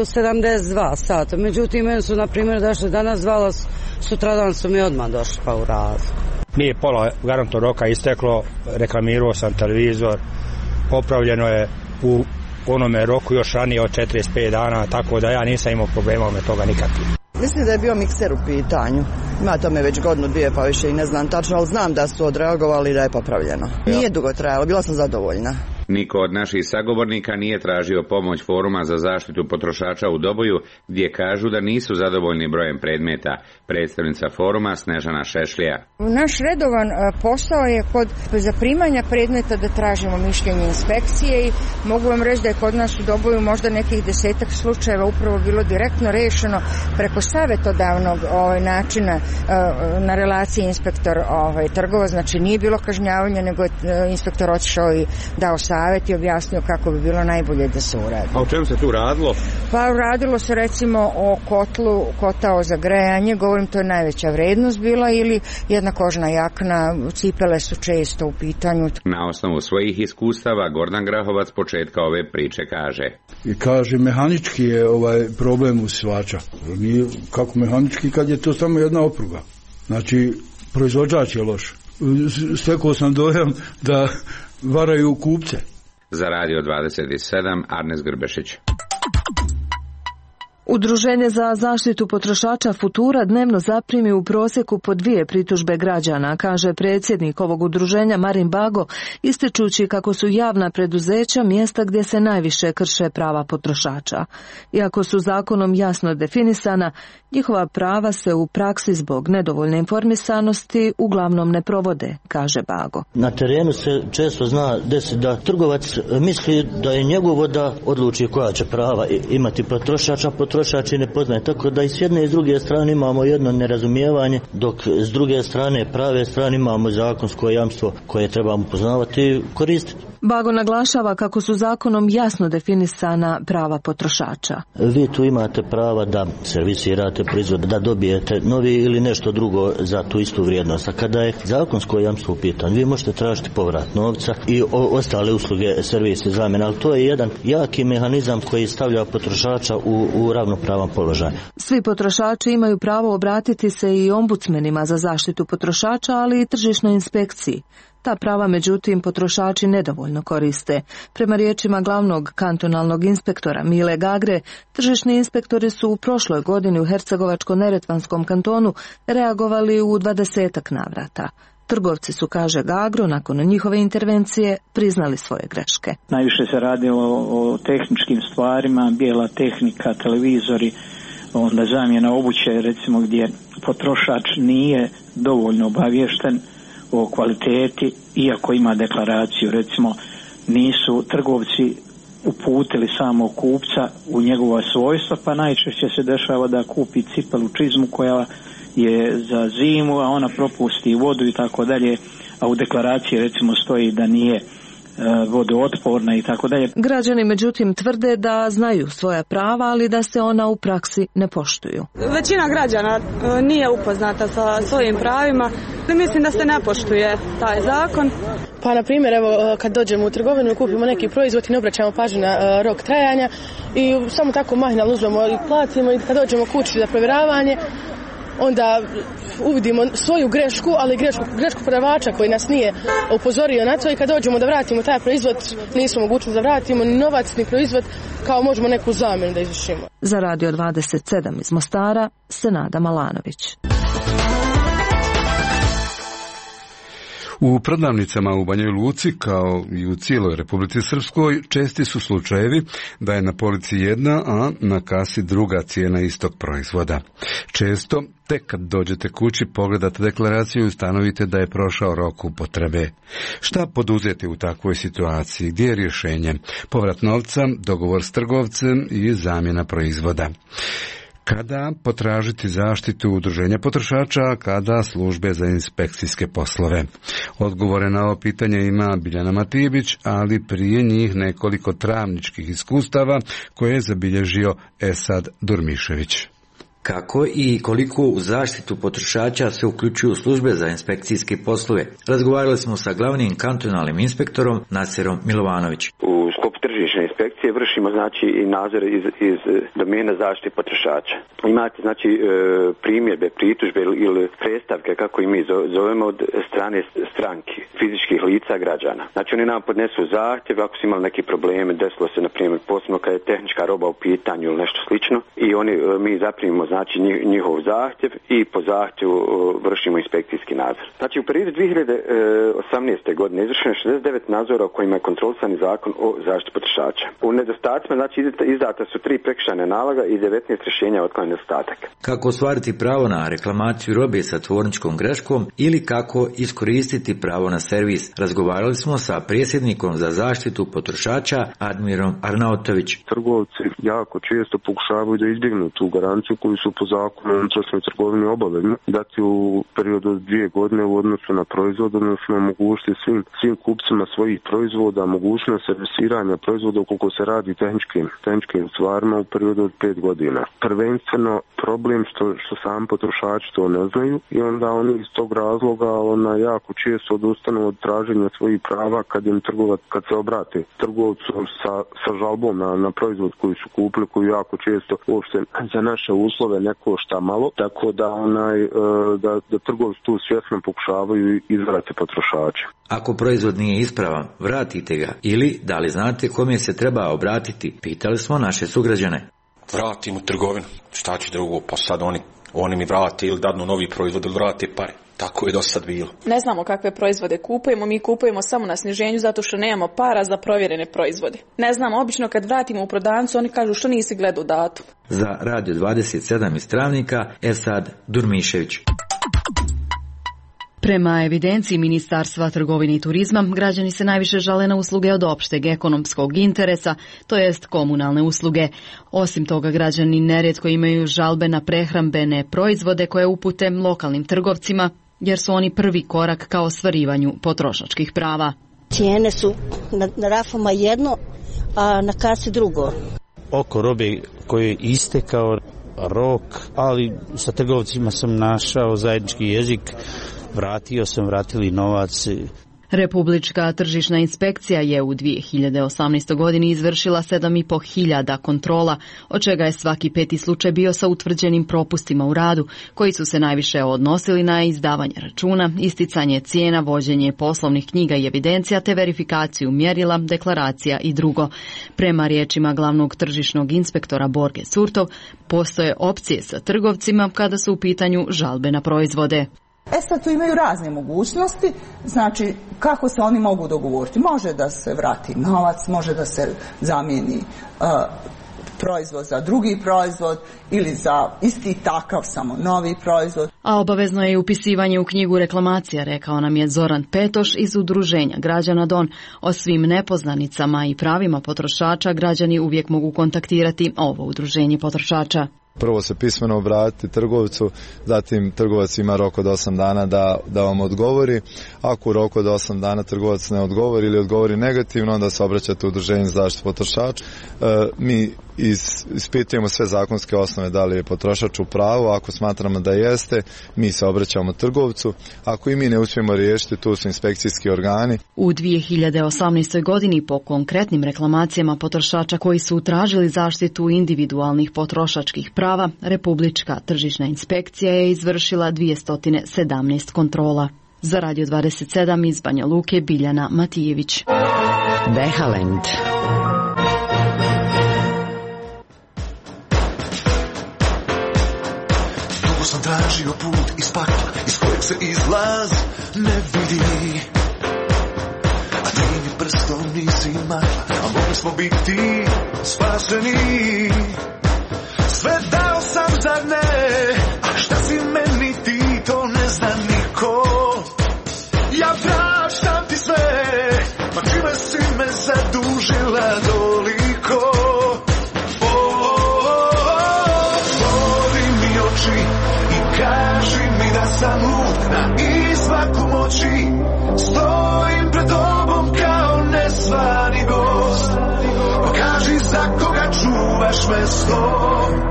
72 sata, međutim meni su na primjer došli danas zvala, sutradan su mi odmah došli pa u razliku. Nije pola garantnog roka isteklo, reklamirao sam televizor, popravljeno je u onome roku još ranije od 45 dana, tako da ja nisam imao problema ome toga nikakvih. Mislim da je bio mikser u pitanju. Ima tome već godinu, dvije, pa više i ne znam tačno, ali znam da su odreagovali da je popravljeno. Nije dugo trajalo, bila sam zadovoljna. Niko od naših sagovornika nije tražio pomoć Foruma za zaštitu potrošača u Doboju, gdje kažu da nisu zadovoljni brojem predmeta. Predstavnica Foruma Snežana Šešlija. Naš redovan posao je kod zaprimanja predmeta da tražimo mišljenje inspekcije i mogu vam reći da je kod nas u Doboju možda nekih 10-ak slučajeva upravo bilo direktno rešeno preko savjetodavnog načina na relaciji inspektor trgovac, znači nije bilo kažnjavanja, nego je inspektor otišao i dao savjet i objasnio kako bi bilo najbolje da se uradi. A o čemu se tu radilo? Pa radilo se recimo o kotao za grejanje, govorim to je najveća vrednost bila, ili jedna kožna jakna, cipele su često u pitanju. Na osnovu svojih iskustava Gordan Grahovac početka ove priče kaže. I kaže, mehanički je problem usisivača. Nije kako mehanički kad je to samo jedna opruga. Znači, proizvođač je loš. Stekao sam dojam da varaju kupce. Za Radio 27, Arnes Grbešić. Udruženje za zaštitu potrošača Futura dnevno zaprimi u prosjeku po 2 pritužbe građana, kaže predsjednik ovog udruženja Marin Bago, ističući kako su javna preduzeća mjesta gdje se najviše krše prava potrošača. Iako su zakonom jasno definisana, njihova prava se u praksi zbog nedovoljne informisanosti uglavnom ne provode, kaže Bago. Na terenu se često zna desiti da trgovac misli da je njegovo da odluči koja će prava imati potrošača, potrošač i ne poznaje. Tako da i s jedne i s druge strane imamo jedno nerazumijevanje, dok s druge strane, prave strane, imamo zakonsko jamstvo koje trebamo poznavati i koristiti. Bago naglašava kako su zakonom jasno definisana prava potrošača. Vi tu imate prava da servisirate proizvod, da dobijete novi ili nešto drugo za tu istu vrijednost. A kada je zakonsko jamstvo u pitanju, vi možete tražiti povrat novca i ostale usluge, servise, zamjene, ali to je jedan jaki mehanizam koji stavlja potrošača u ravnopravan položaj. Svi potrošači imaju pravo obratiti se i ombudsmenima za zaštitu potrošača, ali i tržišnoj inspekciji. Ta prava, međutim, potrošači nedovoljno koriste. Prema riječima glavnog kantonalnog inspektora Mile Gagre, tržišni inspektori su u prošloj godini u Hercegovačko-neretvanskom kantonu reagovali u 20 navrata. Trgovci su, kaže Gagro, nakon njihove intervencije priznali svoje greške. Najviše se radilo o tehničkim stvarima, bijela tehnika, televizori, onda zamjena obuće, recimo gdje potrošač nije dovoljno obaviješten o kvaliteti, iako ima deklaraciju. Recimo, nisu trgovci uputili samog kupca u njegova svojstva, pa najčešće se dešava da kupi cipelu, čizmu koja je za zimu, a ona propusti vodu i tako dalje, a u deklaraciji recimo stoji da nije vodootporna i tako dalje. Građani međutim tvrde da znaju svoja prava, ali da se ona u praksi ne poštuju. Većina građana nije upoznata sa svojim pravima. Mislim da se ne poštuje taj zakon. Pa na primjer, evo, kad dođemo u trgovinu, kupimo neki proizvod i ne obraćamo pažnju na rok trajanja i samo tako mahinalno uzmemo i platimo, i kad dođemo kući za provjeravanje, onda uvidimo svoju grešku, ali grešku prodavača koji nas nije upozorio na to, i kad dođemo da vratimo taj proizvod, nismo mogućni da vratimo ni novac, ni proizvod, kao možemo neku zamjenu da izvršimo. Za Radio 27 iz Mostara, Senada Malanović. U prodavnicama u Banjoj Luci, kao i u cijeloj Republici Srpskoj, česti su slučajevi da je na polici jedna, a na kasi druga cijena istog proizvoda. Često, tek kad dođete kući, pogledate deklaraciju i ustanovite da je prošao rok upotrebe. Šta poduzeti u takvoj situaciji? Gdje je rješenje? Povrat novca, dogovor s trgovcem i zamjena proizvoda. Kada potražiti zaštitu udruženja potrošača, kada službe za inspekcijske poslove? Odgovore na ovo pitanje ima Biljana Matijević, ali prije njih nekoliko travničkih iskustava koje je zabilježio Esad Durmišević. Kako i koliko u zaštitu potrošača se uključuju službe za inspekcijske poslove? Razgovarali smo sa glavnim kantonalnim inspektorom Nasirom Milovanović. U sklopu tržišne inspekcije vršimo znači i nadzor iz domena zaštite potrošača. Imate znači primjedbe, pritužbe ili predstavke, kako i mi zovemo, od strane stranki, fizičkih lica građana. Znači oni nam podnesu zahtjev ako su imali neki probleme, desilo se na primjer posebno kad je tehnička roba u pitanju ili nešto slično, i mi zaprimimo znači njihov zahtjev i po zahtjevu vršimo inspekcijski nadzor. Znači u periodu 2018. godine izvršeno je 69 nadzora u kojima je kontrolisani zakon o zaštiti potrošača. U nedostacima znači izdata su 3 prekršajna naloga i 19 rješenja o otklanjanju nedostataka. Kako ostvariti pravo na reklamaciju robe sa tvorničkom greškom ili kako iskoristiti pravo na servis? Razgovarali smo sa predsjednikom za zaštitu potrošača Admirom Arnautović. Trgovci jako često pokušavaju da izbjegnu tu garanciju koju su po zakonu o unutrašnjoj trgovini obavezni dati u periodu od 2 godine u odnosu na proizvod, odnosno omogućiti svim kupcima svojih proizvoda mogućnost servisiranja proizvoda ukoliko se radi tehničkim stvarima u periodu od 5 godina. Prvenstveno problem što sam potrošači to ne znaju i onda oni iz tog razloga jako često odustanu od traženja svojih prava kad se obrate trgovcu sa žalbom na proizvod koji su kupili, koji jako često uopšte za naše uslove ne košta malo, tako da trgovci tu svjesno pokušavaju izvarati potrošače. Ako proizvod nije ispravan, vratite ga, ili da li znate kome se treba obratiti? Pitali smo naše sugrađane. Vratim u trgovinu, šta ću drugo, pa sad oni mi vrate ili dadnu novi proizvod ili vrate pare. Tako je do sad bilo. Ne znamo kakve proizvode kupujemo, mi kupujemo samo na sniženju zato što nemamo para za provjerene proizvode. Ne znamo, obično kad vratimo u prodavnicu oni kažu što nisi gledao datum. Za Radio 27 iz Travnika, Esad Durmišević. Prema evidenciji Ministarstva trgovine i turizma, građani se najviše žale na usluge od opšteg ekonomskog interesa, to jest komunalne usluge. Osim toga, građani nerijetko imaju žalbe na prehrambene proizvode koje upute lokalnim trgovcima, jer su oni prvi korak ka ostvarivanju potrošačkih prava. Cijene su na rafama jedno, a na kasi drugo. Oko robe koji je istekao rok, ali sa trgovcima sam našao zajednički jezik, vratili novac. Republička tržišna inspekcija je u 2018. godini izvršila 7.500 kontrola, od čega je svaki 5. slučaj bio sa utvrđenim propustima u radu, koji su se najviše odnosili na izdavanje računa, isticanje cijena, vođenje poslovnih knjiga i evidencija te verifikaciju mjerila, deklaracija i drugo. Prema riječima glavnog tržišnog inspektora Borge Surtov, postoje opcije sa trgovcima kada su u pitanju žalbe na proizvode. Sad tu imaju razne mogućnosti, znači kako se oni mogu dogovoriti. Može da se vrati novac, može da se zamijeni proizvod za drugi proizvod ili za isti takav, samo novi proizvod. A obavezno je upisivanje u knjigu reklamacija, rekao nam je Zoran Petoš iz Udruženja građana Don. O svim nepoznanicama i pravima potrošača građani uvijek mogu kontaktirati ovo udruženje potrošača. Prvo se pismeno obratiti trgovcu, zatim trgovac ima rok od 8 dana da vam odgovori. Ako u roku od 8 dana trgovac ne odgovori ili odgovori negativno, onda se obraćate u Udruženje za zaštitu potrošača. Mi ispitujemo sve zakonske osnove da li je potrošač u pravu. Ako smatramo da jeste, mi se obraćamo trgovcu. Ako i mi ne uspijemo riješiti, tu su inspekcijski organi. U 2018. godini po konkretnim reklamacijama potrošača koji su tražili zaštitu individualnih potrošačkih prava, Republička tržišna inspekcija je izvršila 217 kontrola. Za Radio 27 iz Banja Luke, Biljana Matijević. Behalend. Dugo sam tražio put iz pakla, iz kojeg se izlaz ne vidi. A ti mi prstom nisi makla, a mogli smo biti spašeni. Sve dao sam, zar ne? A šta si meni ti, to ne zna niko. Ja praštam ti sve, pa čime si me zadužila toliko. Otvori mi oči i kaži mi da sam lud na izmaku moći. Stojim pred tobom kao nezvani gost, pa kaži za koga čuvaš mesto.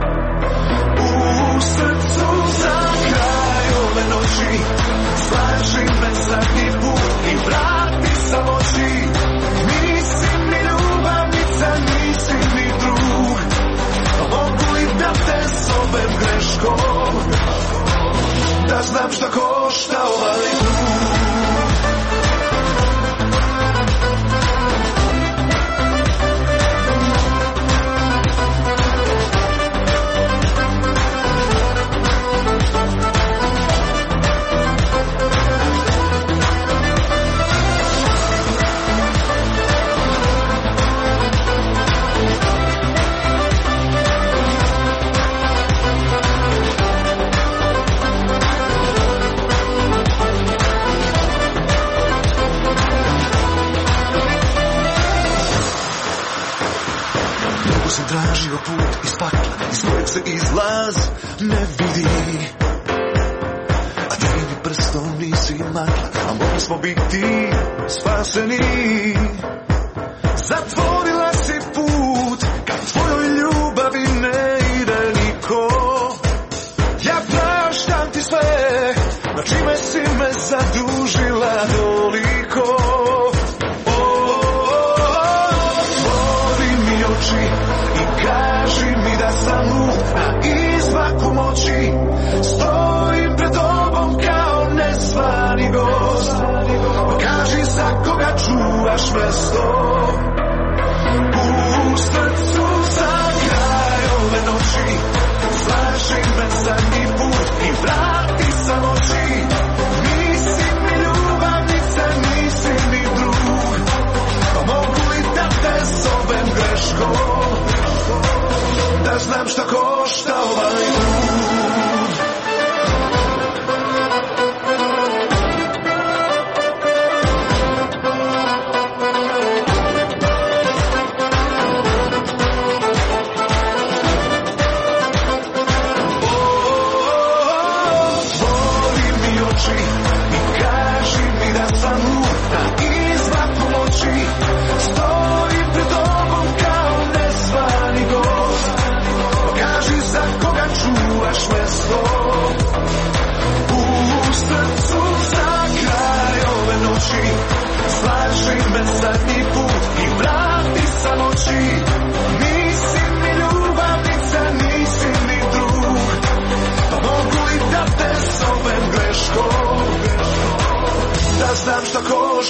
U srcu za kraj ove noći slaži me zadnji put i vrati samoći. Nisi mi ljubavnica, nisi mi drug, mogu li da te zovem greškom, da znam šta košta ovaj dug. Tražio put iz pakla, iz kojeg se izlaz ne vidi. A ti mi prstom nisi makla, a mogli smo biti spaseni. Zatvorila si put, ka tvojoj ljubavi ne ide niko. Ja praštam ti sve, na čime si me zadužila toliko. Otvori mi oči, kaži mi da sam lud na izmaku moći. Stojim pred tobom kao nezvani gost, kaži za koga čuvaš mesto. U srcu za kraj ove noći slaži me zadnji put i vrati samoći. Nisi mi ljubavnica, nisi mi drug, pa mogu li da te zovem greškom, da znam šta košta ovaj dug.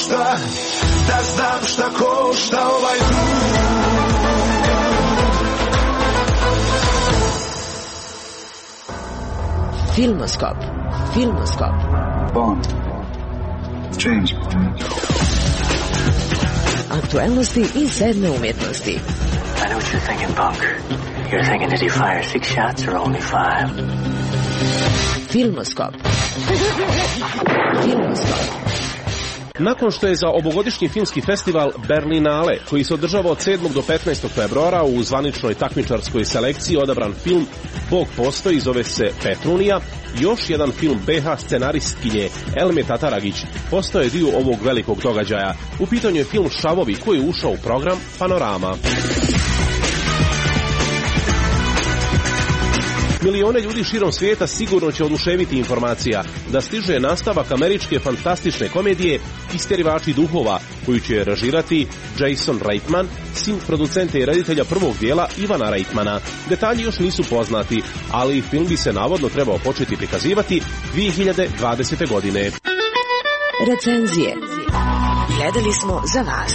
košta, da znam šta košta ovaj dug. Filmoskop. Filmoskop. Bond. James Bond. Aktuelnosti i sedme umjetnosti. I know what you're thinking, Bunk. You're thinking, did he fire 6 shots or only 5? Filmoskop. Filmoskop. Nakon što je za ovogodišnji filmski festival Berlinale, koji se održava od 7. do 15. februara u zvaničnoj takmičarskoj selekciji odabran film Bog postoji, zove se Petrunija, još jedan film BH scenaristkinje Elme Tataragić postao je dio ovog velikog događaja. U pitanju je film Šavovi koji je ušao u program Panorama. Milione ljudi širom svijeta sigurno će oduševiti informacija da stiže nastavak američke fantastične komedije Istjerivači duhova, koju će režirati Jason Reitman, sin producenta i reditelja prvog dijela Ivana Reitmana. Detalji još nisu poznati, ali film bi se navodno trebao početi prikazivati 2020. godine. Recenzije. Gledali smo za vas.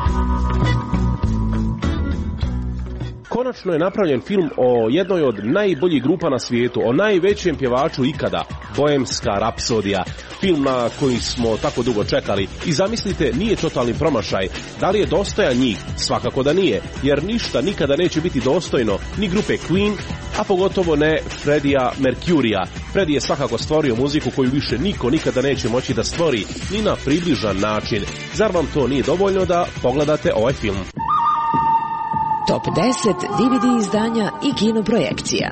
Konačno je napravljen film o jednoj od najboljih grupa na svijetu, o najvećem pjevaču ikada, Bohemska rapsodija. Film na koji smo tako dugo čekali. I zamislite, nije totalni promašaj. Da li je dostojan njih? Svakako da nije, jer ništa nikada neće biti dostojno ni grupe Queen, a pogotovo ne Freddija Mercurija. Freddie je svakako stvorio muziku koju više niko nikada neće moći da stvori, ni na približan način. Zar vam to nije dovoljno da pogledate ovaj film? Top 10 DVD izdanja i kinoprojekcija.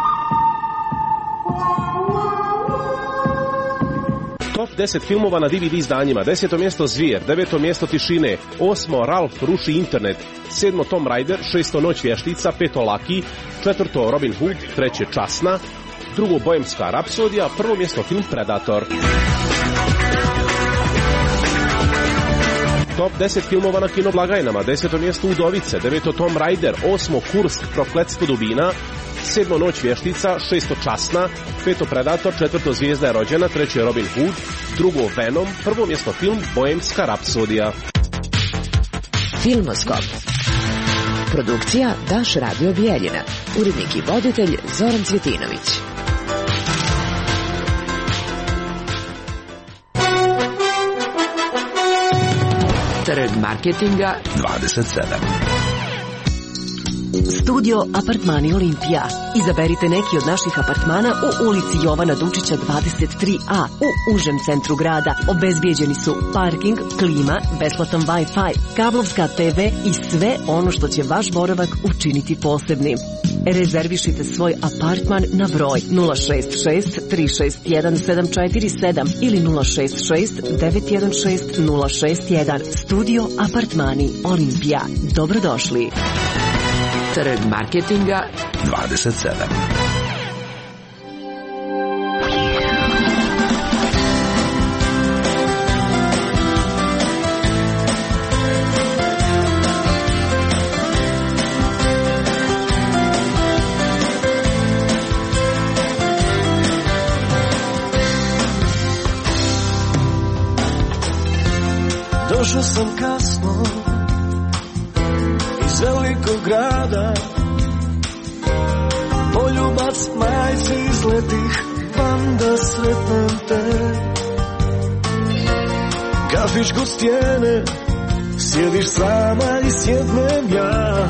Top 10 filmova na DVD izdanjima. 10. mjesto Zvijer, 9. mjesto Tišine, 8. Ralph ruši internet, 7. Tom Raider, 6. Noć vještica, 5. Lucky, 4. Robin Hood, 3. Časna, 2. Bohemska rapsodija, 1. mjesto film Predator. Top 10 filmova na kinoblagajnama. 10. mjesto Udovice, 9. Tom Raider, 8. Kursk, Prokletstvo dubina, 7. Noć vještica, 6. Časna, 5. Predator, 4. Zvijezda je rođena, 3. Robin Hood, 2. Venom, 1. mjesto film Bohemska rapsodija. Filmoskop. Produkcija Daš Radio Bijeljina. Urednik i voditelj Zoran Cvjetinović. Trg marketinga 27. Studio Apartmani Olimpija. Izaberite neki od naših apartmana u ulici Jovana Dučića 23A u užem centru grada. Obezbijeđeni su parking, klima, besplatan Wi-Fi, kablovska TV i sve ono što će vaš boravak učiniti posebnim. Rezervišite svoj apartman na broj 066 361 747 ili 066 916 061. Studio Apartmani Olimpija. Dobrodošli. Trg marketinga 27. Došao sam kasno iz velikog grada, poljubac majci izletih van da sretnem te. Kafić kod stijene, sjediš sama i sjednem ja.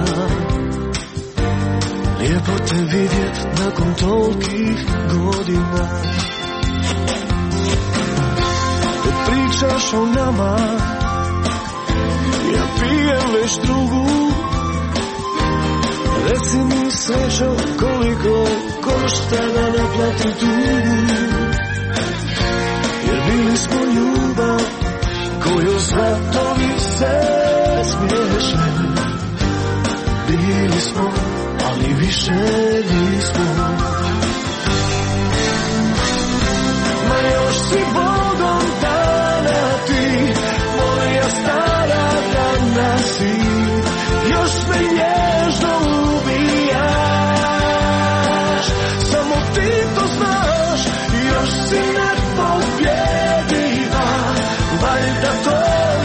Lijepo te vidjet nakon tolikih godina. Kad pričaš o nama, ja pijem već drugu. Reci mi srećo koliko košta da naplati dugu. Jer bili smo ljubav koju zlatovi se smiješe. Bili smo, ali više nismo. Ma još si Bogom dana ti, moja stara rana si. Još me nježno ubijaš, samo ti to znaš. Još si nepobjediva, valjda to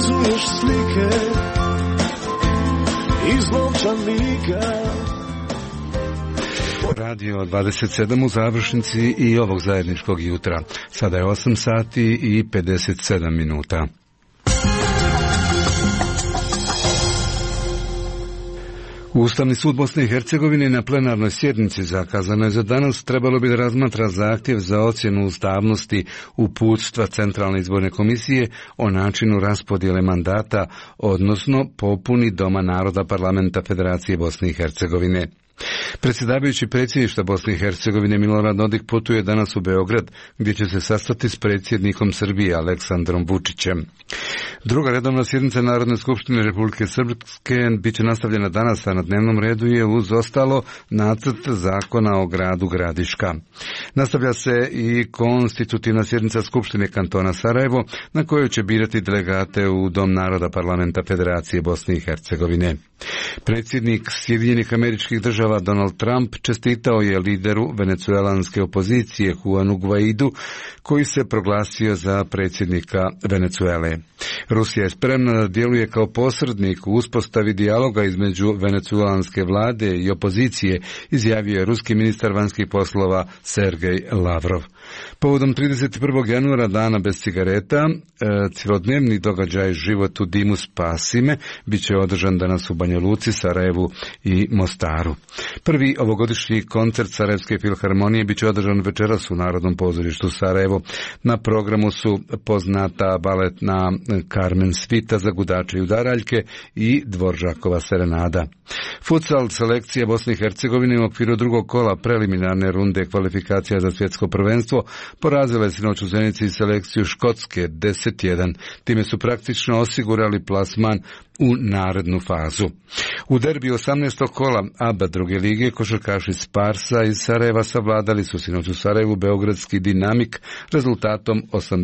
prikazuješ slike iz novčanika. Radio 27 u završnici i ovog zajedničkog jutra. Sada je 8 sati i 57 minuta. Ustavni sud Bosne i Hercegovine na plenarnoj sjednici zakazano je za danas trebalo bi da razmatra zahtjev za ocjenu ustavnosti uputstva Centralne izborne komisije o načinu raspodjele mandata, odnosno popuni Doma naroda Parlamenta Federacije Bosne i Hercegovine. Predsjedavajući predsjedništva Bosne i Hercegovine Milorad Dodik putuje danas u Beograd, gdje će se sastati s predsjednikom Srbije Aleksandrom Vučićem. Druga redovna sjednica Narodne skupštine Republike Srpske bit će nastavljena danas, a na dnevnom redu je uz ostalo nacrt zakona o gradu Gradiška. Nastavlja se i konstitutivna sjednica Skupštine kantona Sarajevo, na kojoj će birati delegate u Dom naroda Parlamenta Federacije Bosne i Hercegovine. Predsjednik Sjedinjenih Američkih Država Donald Trump čestitao je lideru venecuelanske opozicije Juanu Guaidu, koji se proglasio za predsjednika Venecuele. Rusija je spremna da djeluje kao posrednik u uspostavi dijaloga između venecuelanske vlade i opozicije, izjavio je ruski ministar vanjskih poslova Sergej Lavrov. Povodom 31. januara, dana bez cigareta, cjelodnevni događaj Život u dimu spasi me bit će održan danas u Banja Luci, Sarajevu i Mostaru. Prvi ovogodišnji koncert Sarajevske filharmonije bit će održan večeras u Narodnom pozorištu Sarajevo. Na programu su poznata baletna Carmen Svita za gudače i udaraljke i Dvoržakova serenada. Futsal selekcija Bosne i Hercegovine u okviru drugog kola preliminarne runde kvalifikacija za svjetsko prvenstvo porazila je sinoć u Zenici selekciju Škotske 10-1. Time su praktično osigurali plasman u narednu fazu. U derbiju 18. kola ABA druge lige košarkaši Sparsa iz Sarajeva savladali su sinoć u Sarajevu beogradski Dinamik rezultatom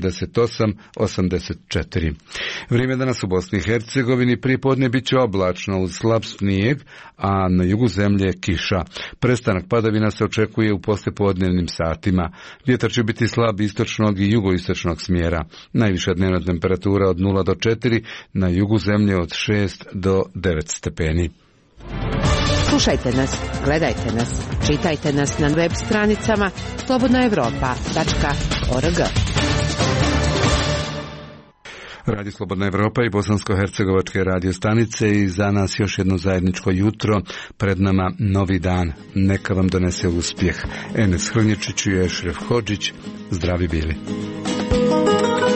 88-84. Vrijeme danas u Bosni i Hercegovini pripodne bit će oblačno uz slab snijeg, a na jugu zemlje kiša. Prestanak padavina se očekuje u poslijepodnevnim satima. Vjetar će biti slab istočnog i jugoistočnog smjera. Najviša dnevna temperatura od 0 do 4, na jugu zemlje od 6 do 9 stepeni. Slušajte nas, gledajte nas, čitajte nas na web stranicama slobodnaevropa.org. Radio Slobodna Evropa i bosansko-hercegovačke radio stanice i za nas još jedno zajedničko jutro, pred nama novi dan. Neka vam donese uspjeh. Enes Hrnječić i Ešref Hodžić, zdravi bili.